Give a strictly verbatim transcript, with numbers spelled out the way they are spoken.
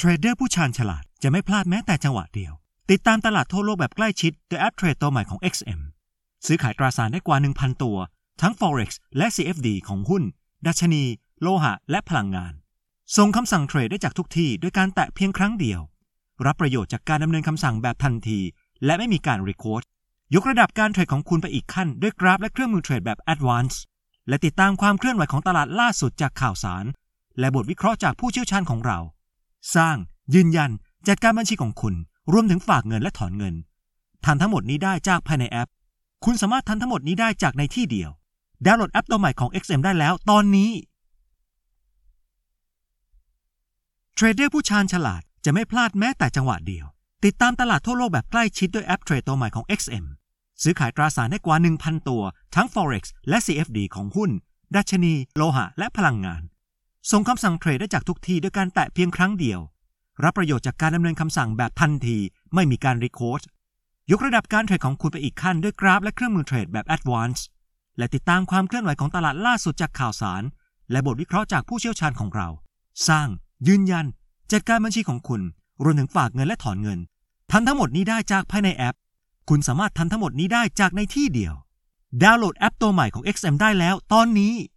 เทรดเดอร์ผู้ชาญฉลาดจะไม่พลาดแม้แต่จังหวะเดียวติดตามตลาดทั่วโลกแบบใกล้ชิดโดยแอปเทรดตัวใหม่ของ เอ็กซ์ เอ็ม ซื้อขายตราสารได้กว่า หนึ่งพัน ตัวทั้ง Forex และ ซี เอฟ ดี ของหุ้นดัชนีโลหะและพลังงานส่งคำสั่งเทรดได้จากทุกที่ด้วยการแตะเพียงครั้งเดียวรับประโยชน์จากการดำเนินคำสั่งแบบทันทีและไม่มีการรีโคดยกระดับการเทรดของคุณไปอีกขั้นด้วยกราฟและเครื่องมือเทรดแบบ Advanced และติดตามความเคลื่อนไหวของตลาดล่าสุดจากข่าวสารและบทวิเคราะห์จากผู้เชี่ยวชาญของเราสร้างยืนยันจัดการบัญชีของคุณรวมถึงฝากเงินและถอนเงินทำทั้งหมดนี้ได้จากภายในแอปคุณสามารถทำทั้งหมดนี้ได้จากในที่เดียวดาวน์โหลดแอปตัวใหม่ของ เอ็กซ์ เอ็ม ได้แล้วตอนนี้เทรดเดอร์ผู้ชาญฉลาดจะไม่พลาดแม้แต่จังหวะเดียวติดตามตลาดทั่วโลกแบบใกล้ชิดด้วยแอปเทรดตัวใหม่ของ เอ็กซ์ เอ็ม ซื้อขายตราสารได้กว่า หนึ่งพัน ตัวทั้ง Forex และ ซี เอฟ ดี ของหุ้นดัชนีโลหะและพลังงานส่งคำสั่งเทรดได้จากทุกที่ด้วยการแตะเพียงครั้งเดียวรับประโยชน์จากการดำเนินคำสั่งแบบทันทีไม่มีการรีโคดยกระดับการเทรดของคุณไปอีกขั้นด้วยกราฟและเครื่องมือเทรดแบบ Advanced และติดตามความเคลื่อนไหวของตลาดล่าสุดจากข่าวสารและบทวิเคราะห์จากผู้เชี่ยวชาญของเราสร้างยืนยันจัดการบัญชีของคุณรวมถึงฝากเงินและถอนเงินทำทั้งหมดนี้ได้จากภายในแอปคุณสามารถทำทั้งหมดนี้ได้จากในที่เดียวดาวน์โหลดแอปตัวใหม่ของ เอ็กซ์ เอ็ม ได้แล้วตอนนี้